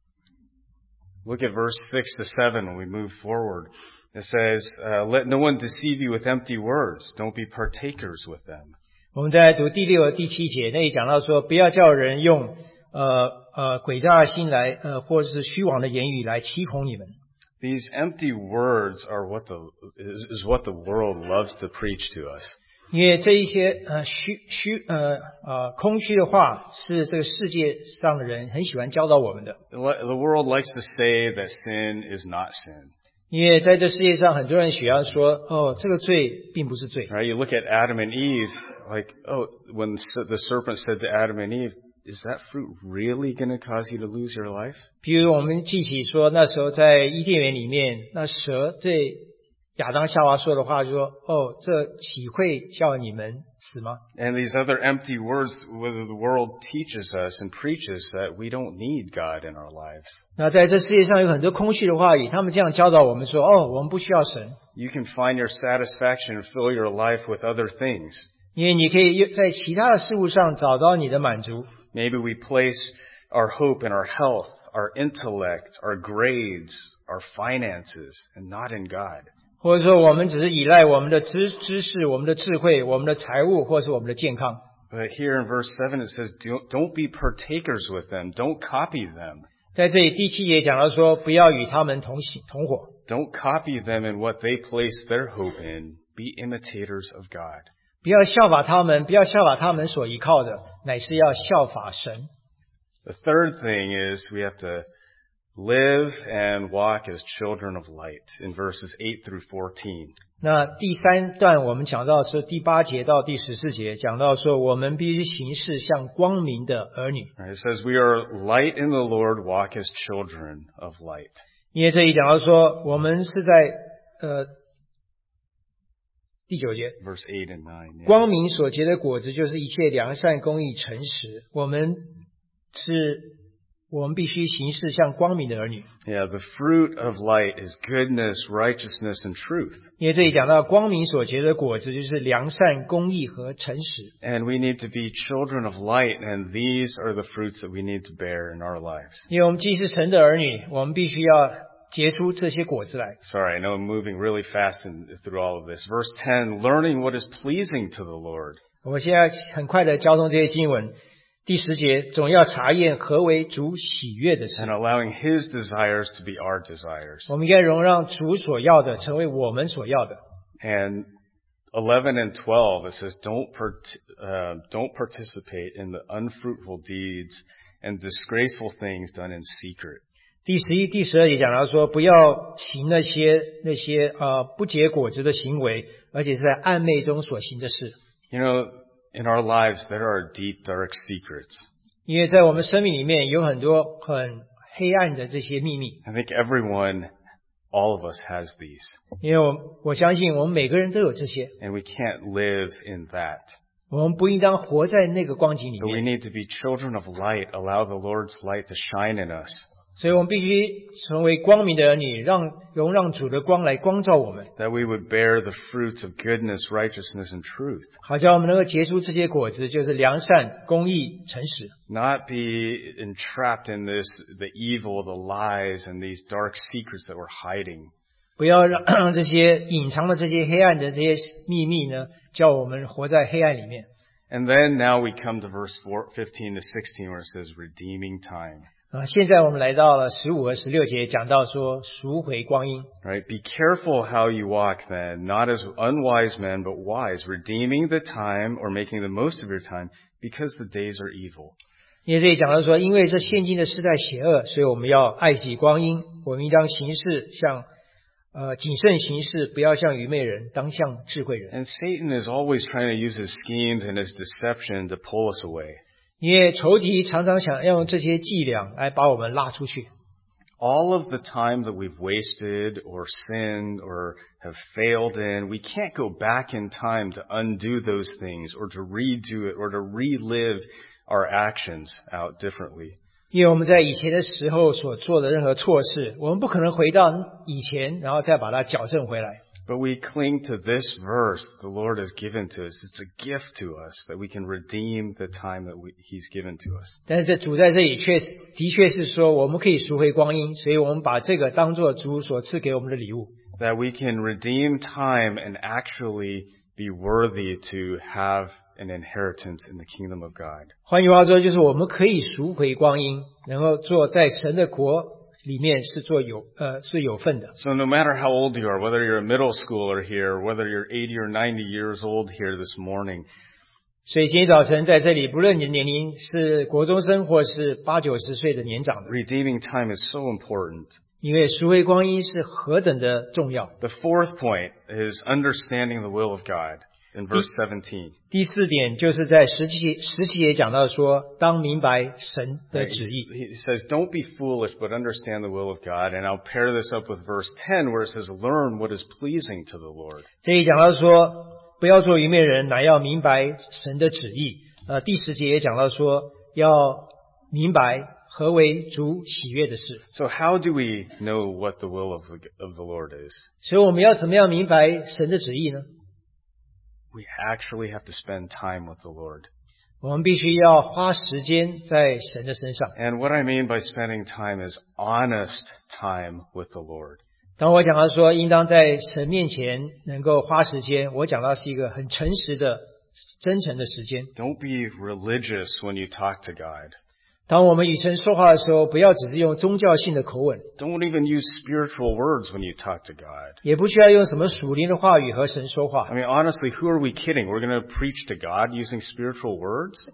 Look at verse six to seven when we move forward. It says, uh, let no one deceive you with empty words. Don't be partakers with them. 我们再来读第六和第七节，那里讲到说，不要叫人用呃呃诡诈的心来呃或者是虚妄的言语来欺哄你们。 These empty words are what the is, is what the world loves to preach to us. 因为这一些呃虚虚呃呃空虚的话，是这个世界上的人很喜欢教导我们的。 The the world likes to say that sin is not sin. 因为在这世界上，很多人喜欢说，哦，这个罪并不是罪。 Right? You look at Adam and Eve, like, oh, when the serpent said to Adam and Eve, is that fruit really going to cause you to lose your life? 比如我们记起说，那时候在伊甸园里面，那蛇对亚当夏娃说的话，就说：“哦，这岂会叫你们死吗？” And these other empty words, whether the world teaches us and preaches that we don't need God in our lives. 那在这世界上有很多空虚的话语，他们这样教导我们说：“哦，我们不需要神， You can find your satisfaction and fill your life with other things. 因为你可以在其他的事物上找到你的满足。” Maybe we place our hope in our health, our intellect, our grades, our finances, and not in God. 或者说我们只是依赖我们的知知识、我们的智慧、我们的财物，或是我们的健康。 But here in verse seven it says, don't, don't be partakers with them. Don't copy them. 在这里第七节讲到说，不要与他们同行同伙， Don't copy them in what they place their hope in. Be imitators of God. 不要效法他们，不要效法他们所依靠的，乃是要效法神。 The third thing is we have to Live and walk as children of light in verses eight through fourteen. 那第三段我们讲到是第八节到第十四节，讲到说我们必须行事像光明的儿女。 It says, we are light in the Lord, walk as children of light. 因为这里讲到说我们是在呃第九节， Verse eight and nine. Yeah. 光明所结的果子就是一切良善、公义、诚实。我们是，我们必须行事像光明的儿女。 Yeah, the fruit of light is goodness, righteousness, and truth. 因为这里讲到光明所结的果子就是良善、公义和诚实。 And we need to be children of light, and these are the fruits that we need to bear in our lives. 因为我们既是神的儿女，我们必须要结出这些果子来。 Sorry, I know I'm moving really fast in, through all of this. Verse ten, learning what is pleasing to the Lord. 我现在很快的交通这些经文。第十节，总要查验何为主喜悦的事。 And allowing His desires to be our desires. 我们应该容让主所要的成为我们所要的。 And eleven and twelve, it says, don't, part, uh, don't participate in the unfruitful deeds and disgraceful things done in secret. 第十一、第十二节讲到说，不要行那些那些呃不结果子的行为，而且是在暗昧中所行的事。 You know, in our lives, there are deep, dark secrets. 因为在我们生命里面有很多很黑暗的这些秘密。 I think everyone, all of us has these. 因为我我相信我们每个人都有这些， And we can't live in that. 我们不应当活在那个光景里 But we 面， need to be children of light, allow the Lord's light to shine in us. 所以我们必须成为光明的儿女，让容让主的光来光照我们， That we would bear the fruits of goodness, righteousness, and truth. 好叫我们能够结出这些果子，就是良善、公义、诚实。 Not be entrapped in this, the evil, the lies, and these dark secrets that we're hiding. 不要让让这些隐藏的这些黑暗的这些秘密呢，叫我们活在黑暗里面。 And then now we come to verse four, fifteen to sixteen where it says redeeming time. 啊，现在我们来到了十五和十六节，讲到说赎回光阴。 Right? Be careful how you walk then, not as unwise men, but wise, redeeming the time or making the most of your time because the days are evil. 因为这里讲到说，因为这现今的世代邪恶，所以我们要爱惜光阴，我们应当行事像呃谨慎行事，不要像愚昧人，当像智慧人。 And Satan is always trying to use his schemes and his deception to pull us away. 因为仇敌常常想要用这些伎俩来把我们拉出去。 All of the time that we've wasted or sinned or have failed in, we can't go back in time to undo those things or to redo it or to relive our actions out differently. 因为我们在以前的时候所做的任何错事，我们不可能回到以前，然后再把它矫正回来。 But we cling to this verse the Lord has given to us. It's a gift to us that we can redeem the time that we, He's given to us. 但是这主在这里确实的确是说，我们可以赎回光阴，所以我们把这个当作主所赐给我们的礼物。 That we can redeem time and actually be worthy to have an inheritance in the kingdom of God. 换句话说，就是我们可以赎回光阴，能够做在神的国里面是做有呃是有份的。 So no matter how old you are, whether you're a middle schooler here, whether you're eighty or ninety years old here this morning, 所以今天早晨在这里，不论你的年龄是国中生或是八九十岁的年长的， redeeming time is so important. 因为赎回光阴是何等的重要。 The fourth point is understanding the will of God in verse seventeen. 第四点就是在十七十七节讲到说，当明白神的旨意。 He says, don't be foolish, but understand the will of God. And I'll pair this up with verse ten where it says, learn what is pleasing to the Lord. 这里讲到说，不要做愚昧人，乃要明白神的旨意。呃，第十节也讲到说，要明白何为主喜悦的事。 So how do we know what the will of the, of the Lord is? 所以我们要怎么样明白神的旨意呢？ We actually have to spend time with the Lord. 我们必须要花时间在神的身上。 And what I mean by spending time is honest time with the Lord. 当我讲到说，应当在神面前能够花时间，我讲到是一个很诚实的、真诚的时间。 Don't be religious when you talk to God. 当我们与神说话的时候，不要只是用宗教性的口吻， Don't even use spiritual words when you talk to God. 也不需要用什么属灵的话语和神说话 I。mean, honestly, who are we kidding? We're going to preach to God using spiritual words?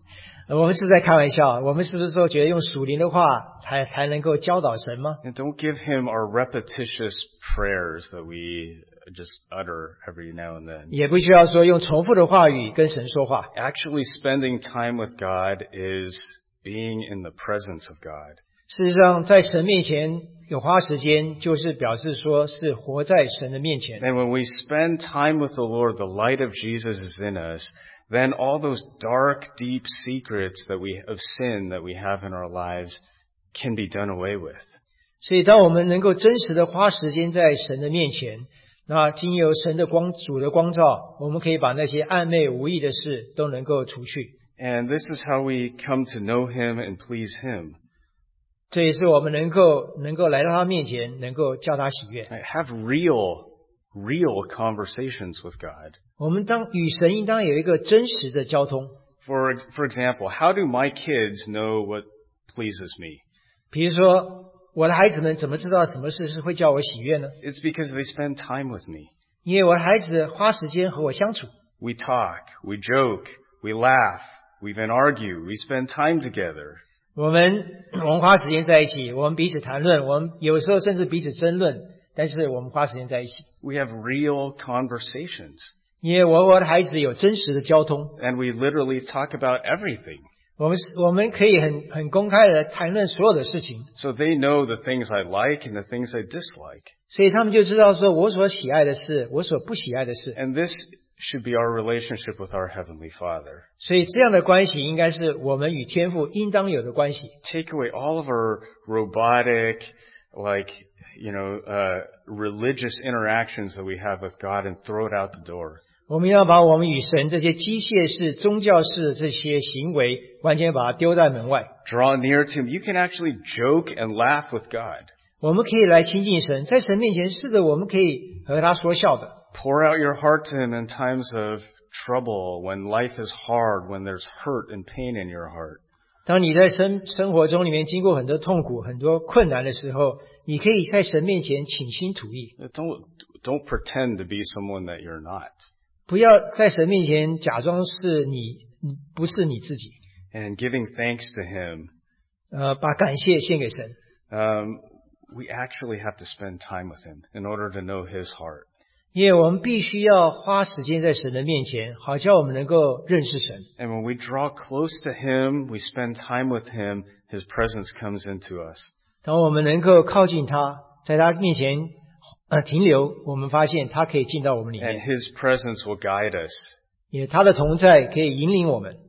我们是在开玩笑，我们是不是说觉得用属灵的话才才能够教导神吗？ And don't give him our repetitious prayers that we just utter every now and then. 也不需要说用重复的话语跟神说话。 Actually, spending time with God is being in the presence of God. 事实上，在神面前有花时间，就是表示说是活在神的面前。 And when we spend time with the Lord, the light of Jesus is in us, then all those dark, deep secrets that we of sin that we have in our lives can be done away with. 所以当我们能够真实的花时间在神的面前，那经由神的光主的光照，我们可以把那些暧昧无益的事都能够除去。 And this is how we come to know him and please him. 这也是我们能够能够来到他面前，能够叫他喜悦。 Have real, real conversations with God. 我们当与神应当有一个真实的交通。 For, for example, how do my kids know what pleases me? 比如说，我的孩子们怎么知道什么事是会叫我喜悦呢？ It's because they spend time with me. 因为我的孩子花时间和我相处。 We talk, we joke, we laugh, we even argue, we spend time together. 我们我们花时间在一起，我们彼此谈论，我们有时候甚至彼此争论，但是我们花时间在一起。 We have real conversations. 因为我和我的孩子有真实的交通， And we literally talk about everything. 我们我们可以很很公开的谈论所有的事情， So they know the things I like and the things I dislike. 所以他们就知道说我所喜爱的事，我所不喜爱的事。 And this should be our relationship with our Heavenly Father. 所以这样的关系应该是我们与天父应当有的关系。 Take away all of our robotic, like, you know, uh, religious interactions that we have with God and throw it out the door. 我们要把我们与神这些机械式、宗教式的这些行为，完全把它丢在门外。 Draw near to Him. You can actually joke and laugh with God. 我们可以来亲近神，在神面前，是的，我们可以和他说笑的。 Pour out your heart to Him in times of trouble, when life is hard, when there's hurt and pain in your heart. 当你在生生活中里面经过很多痛苦、很多困难的时候，你可以在神面前倾心吐意， Don't, don't pretend to be someone that you're not. 不要在神面前假装是你，你不是你自己。 And giving thanks to Him, 呃，把感谢献给神。 um, we actually have to spend time with Him in order to know His heart. 因为我们必须要花时间在神的面前，好叫我们能够认识神。 And when we draw close to Him, we spend time with Him, His presence comes into us. 当我们能够靠近他，在他面前呃停留，我们发现他可以进到我们里 And 面， His presence will guide us. 也他的同在可以引领我们。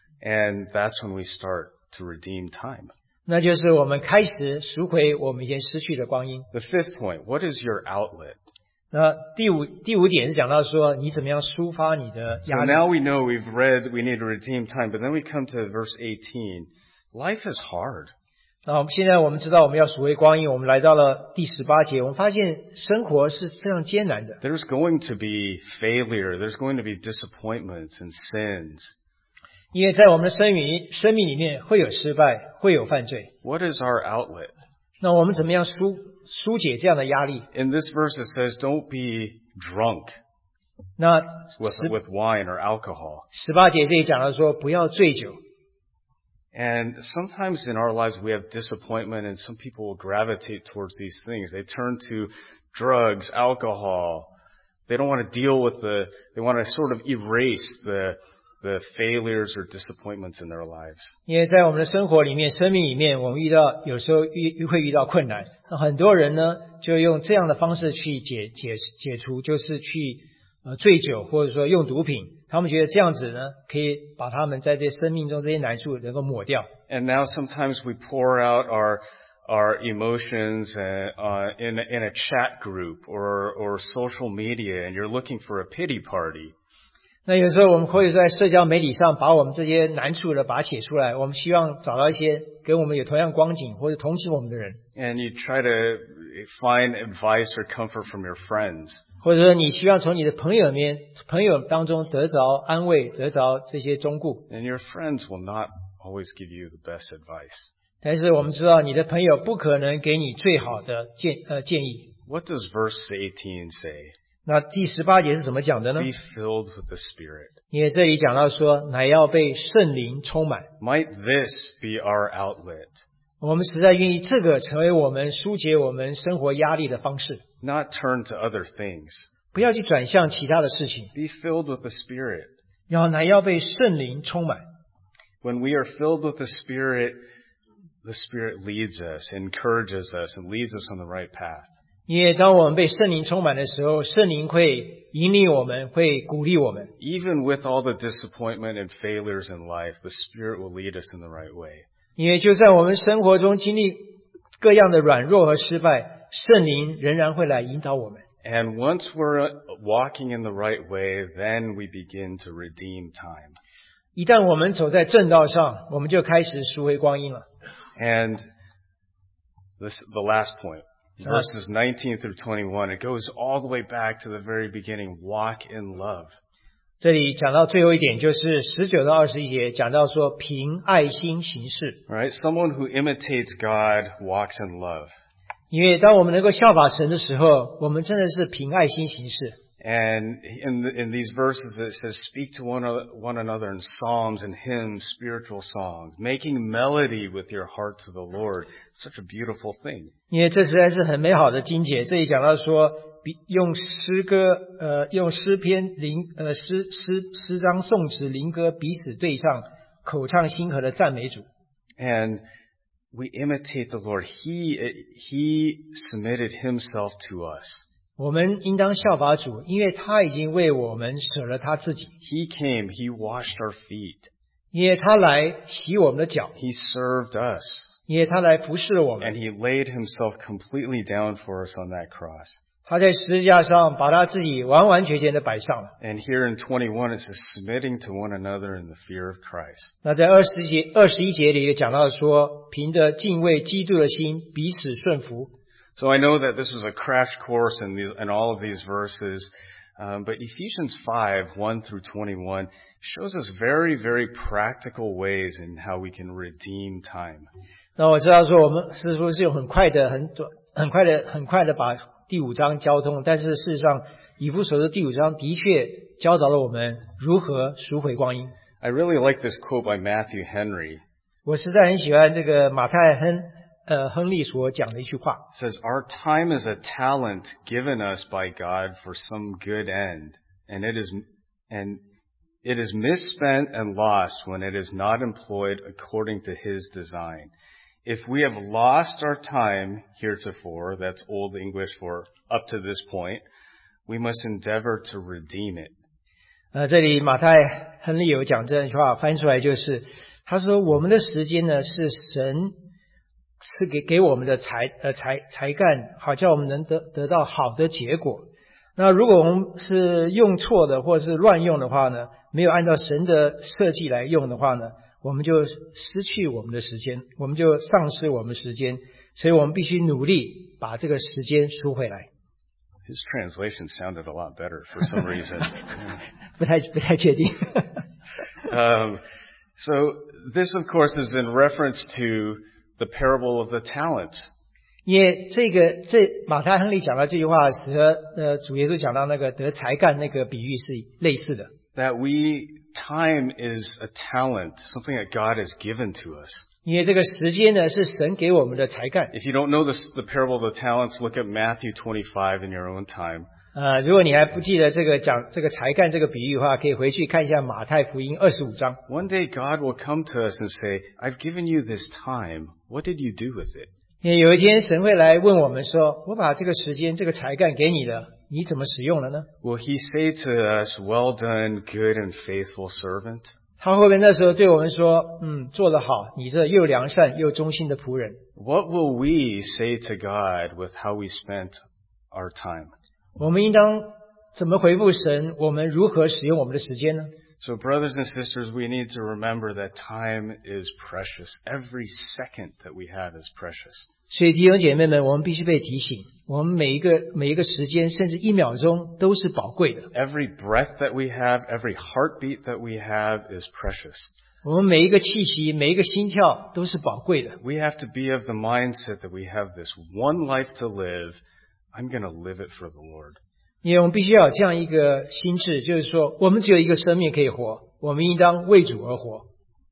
And that's when we start to redeem time. 那就是我们开始赎回我们以前失去的光阴。 The fifth point, what is your outlet? 那第五第五点是讲到说，你怎么样抒发你的 So 压力。 now we know we've read we need to redeem time, but then we come to verse eighteen. Life is hard. 那现在我们知道我们要赎回光阴，我们来到了第十八节，我们发现生活是非常艰难的。 There's going to be failure. There's going to be disappointments and sins. 因为在我们的生命生命里面会有失败，会有犯罪。 What is our outlet? 那我们怎么样疏疏解这样的压力？ In this verse it says, don't be drunk 那 with, 十 with wine or alcohol. 十八节这里讲到说，不要醉酒。 And sometimes in our lives we have disappointment, and some people will gravitate towards these things. They turn to drugs, alcohol. They don't want to deal with the, they want to sort of erase the, the failures or disappointments in their lives. 因为在我们的生活里面、生命里面，我们遇到有时候遇会遇到困难，那很多人呢就用这样的方式去解解解除，就是去呃醉酒或者说用毒品。他们觉得这样子呢，可以把他们在这生命中这些难处能够抹掉。 And now sometimes we pour out our our emotions uh, uh, in in a chat group or or social media, and you're looking for a pity party. 那有时候我们会在社交媒体上把我们这些难处呢，把它写出来。我们希望找到一些跟我们有同样光景或者同情我们的人， And you try to find advice or comfort from your friends. 或者说你希望从你的朋友里面、朋友当中得着安慰，得着这些忠顾。 And your friends will not always give you the best advice. 但是我们知道，你的朋友不可能给你最好的建呃建议。 What does verse eighteen say? 那第十八节是怎么讲的呢？ Be filled with the Spirit. 因为这里讲到说，乃要被圣灵充满。 Might this be our outlet? 我们实在愿意这个成为我们疏解我们生活压力的方式， Not turn to other things. 不要去转向其他的事情， Be filled with the Spirit. 要乃要被圣灵充满。 When we are filled with the Spirit, the Spirit leads us, encourages us, and leads us on the right path. 因为当我们被圣灵充满的时候，圣灵会引领我们，会鼓励我们。 Even with all the disappointment and failures in life, the Spirit will lead us in the right way. 因为就在我们生活中经历各样的软弱和失败，圣灵仍然会来引导我们。 And once we're walking in the right way, then we begin to redeem time. 一旦我们走在正道上，我们就开始赎回光阴了。 And this, the last point, verses nineteen through twenty-one, it goes all the way back to the very beginning. Walk in love. 这里讲到最后一点，就是十九到二十一节，讲到说凭爱心行事。 Right? Someone who imitates God walks in love. 因为当我们能够效法神的时候，我们真的是凭爱心行事。 And in, the, in these verses it says, speak to one, one another in psalms and hymns, spiritual songs, making melody with your heart to the Lord. Such a beautiful thing. 因为这实在是很美好的经节。这里讲到说，比用诗歌，呃，用诗篇灵，呃，诗诗诗章颂词灵歌彼此对唱，口唱心和的赞美主。 And we imitate the Lord. He, he submitted himself to us. 我们应当效法主，因为他已经为我们舍了他自己。 He came, he washed our feet. 因为他来洗我们的脚， He served us. 因为他来服侍了我 And 们。 he laid himself completely down for us on that cross. 他在十字架上把他自己完完全全的摆上了。 And here in twenty-one it says, submitting to one another in the fear of Christ. 那在二十节、二十一节里也讲到说，凭着敬畏基督的心，彼此顺服。 So I know that this was a crash course in these, in all of these verses, um, but Ephesians five, one through twenty-one shows us very, very practical ways in how we can redeem time. 那我知道说，我们似乎是用很快的、很短、很快的、很快的把第五章交通，但是事实上，以弗所的第五章的确教导了我们如何赎回光阴。 I really like this quote by Matthew Henry. 我实在很喜欢这个马太亨呃亨利所讲的一句话。 It says, our time is a talent given us by God for some good end, and it is, and it is misspent and lost when it is not employed according to his design. If we have lost our time heretofore, that's Old English for up to this point, we must endeavor to redeem it. 呃，这里马太亨利有讲这句话，翻译出来就是，他说我们的时间呢是神是给给我们的才呃才才干，好叫我们能得得到好的结果。那如果我们是用错的或是乱用的话呢，没有按照神的设计来用的话呢，我们就失去我们的时间，我们就丧失我们时间，所以我们必须努力把这个时间赎回来。 His translation sounded a lot better for some reason. 不太不太确定。 um, so this, of course, is in reference to the parable of the talents. 因为这个这马太亨利讲到这句话和呃主耶稣讲到那个得才干那个比喻是类似的。 That we, time is a talent, something that God has given to us. 因为这个时间呢是神给我们的才干。 If you don't know this, the parable of the talents, look at Matthew twenty-five in your own time. 呃，如果你还不记得这个讲这个才干这个比喻的话，可以回去看一下马太福音二十五章。 One day God will come to us and say, I've given you this time. What did you do with it? 因为有一天神会来问我们说，我把这个时间这个才干给你了，你怎么使用了呢？ Will he say to us, well done, good and faithful servant? 他会不会那时候对我们说，嗯，做得好，你这又良善又忠心的仆人？ What will we say to God with how we spent our time? 我们应当怎么回复神？我们如何使用我们的时间呢？ So brothers and sisters, we need to remember that time is precious. Every second that we have is precious. 所以弟兄姐妹们，我们必须被提醒，我们每一个每一个时间，甚至一秒钟都是宝贵的。 Every breath that we have, every heartbeat that we have is precious. 我们每一个气息，每一个心跳都是宝贵的。 We have to be of the mindset that we have this one life to live. I'm going to live it for the Lord. 因为我们必须要有这样一个心智，就是说我们只有一个生命可以活，我们应当为主而活。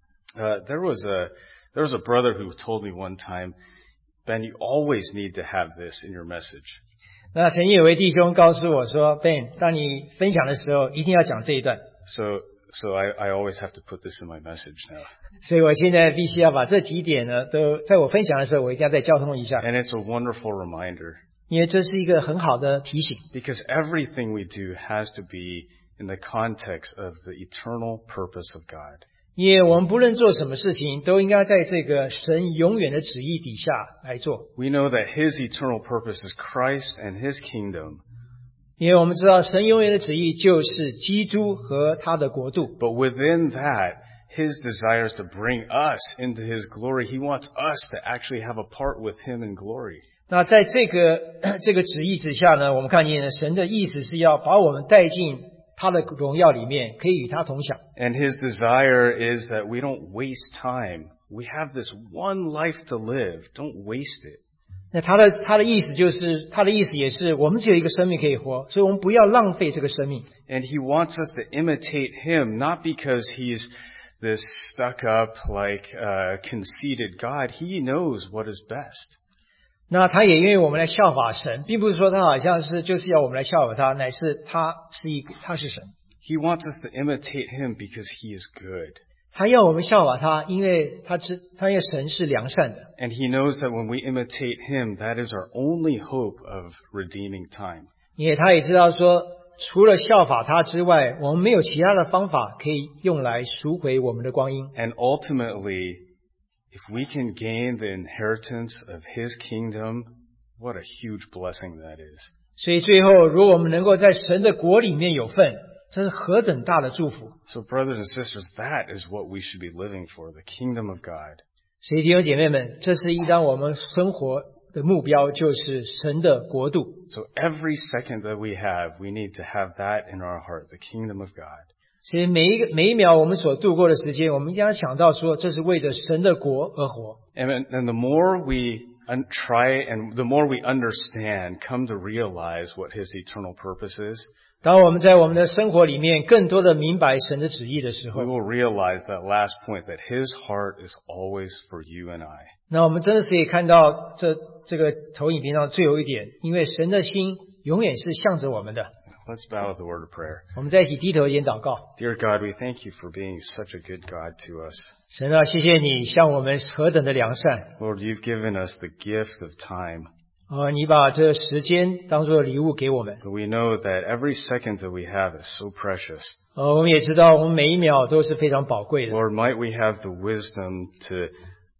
Uh, there was a there was a brother who told me one time, Ben, you always need to have this in your message. 那曾经有位弟兄告诉我说 Ben 当你分享的时候一定要讲这一段。 So so I, I always have to put this in my message now. 所以我现在必须要把这几点呢都在我分享的时候我一定要再交通一下， And it's a wonderful reminder. 因为这是一个很好的提醒。 Because everything we do has to be in the context of the eternal purpose of God. 因为我们不论做什么事情都应该在这个神永远的旨意底下来做。 We know that His eternal purpose is Christ and His kingdom. 因为我们知道神永远的旨意就是基督和他的国度。 But within that, His desire is to bring us into His glory. He wants us to actually have a part with Him in glory. 那在这个这个旨意之下呢，我们看见神的意思是要把我们带进他的荣耀里面，可以与他同享。 And His desire is that we don't waste time. We have this one life to live. Don't waste it. 那他的他的意思就是他的意思也是我们只有一个生命可以活，所以我们不要浪费这个生命。 And He wants us to imitate Him, not because He's this stuck up, like, uh, conceited God. He knows what is best. 那他也愿意我们来效法神，并不是说他好像是就是要我们来效法他，乃是他是一个他是神。 He wants us to imitate Him because He is good. 他要我们效法他，因为他知他也神是良善的。 And He knows that when we imitate Him, that is our only hope of redeeming time. 因为他也知道说，除了效法他之外，我们没有其他的方法可以用来赎回我们的光阴。 And ultimately, if we can gain the inheritance of His kingdom, what a huge blessing that is. 所以最后，如果我们能够在神的国里面有份，这是何等大的祝福！ So brothers and sisters, that is what we should be living for, the kingdom of God. 所以弟兄姐妹们，这是应当我们生活的目标，就是神的国度。 So every second that we have, we need to have that in our heart, the kingdom of God. 所以每一个每一秒我们所度过的时间，我们一定要想到说，这是为着神的国而活。 And, and the more we un- try and the more we understand, come to realize what His eternal purpose is, 当我们在我们的生活里面更多的明白神的旨意的时 we 候， will realize that last point, that His heart is always for you and I. 那我们真的是可以看到这这个投影片上最后一点，因为神的心永远是向着我们的。 Let's bow with a word of prayer. 我们在一起低头一点祷告。 Dear God, we thank you for being such a good God to us. 神啊，谢谢你向我们何等的良善。 Lord, you've given us the gift of time. 哦，你把这个时间当作礼物给我们。 But we know that every second that we have is so precious. 哦，我们也知道我们每一秒都是非常宝贵的。 Lord, might we have the wisdom to,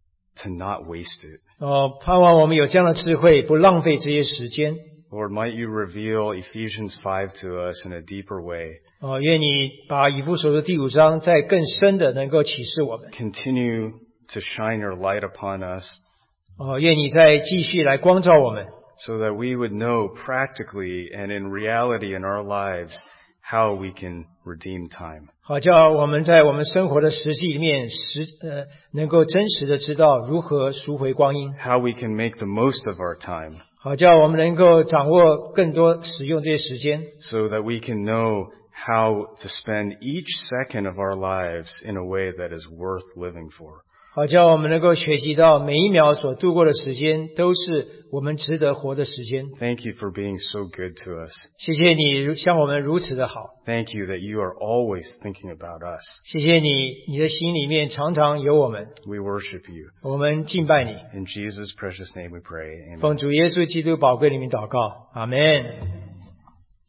to not waste it. 哦，盼望我们有这样的智慧，不浪费这些时间。 Lord, might you reveal Ephesians five to us in a deeper way. 哦，愿你把以弗所书第五章再更深的能够启示我们。 Continue to shine your light upon us 哦，愿你再继续来光照我们， so that we would know practically and in reality in our lives how we can redeem time. 好叫我们在我们生活的实际里面实呃能够真实的知道如何赎回光阴， How we can make the most of our time 好叫我们能够掌握更多使用这些时间， so that we can know how to spend each second of our lives in a way that is worth living for. 好叫我们能够学习到每一秒所度过的时间都是我们值得活的时间。 Thank you for being so good to us. 谢谢你向我们如此的好， Thank you that you are always thinking about us. 谢谢你，你的心里面常常有我们， We worship you. 我们敬拜你。 In Jesus' precious name we pray. Amen. 奉主耶稣基督宝贵的名祷告，阿门。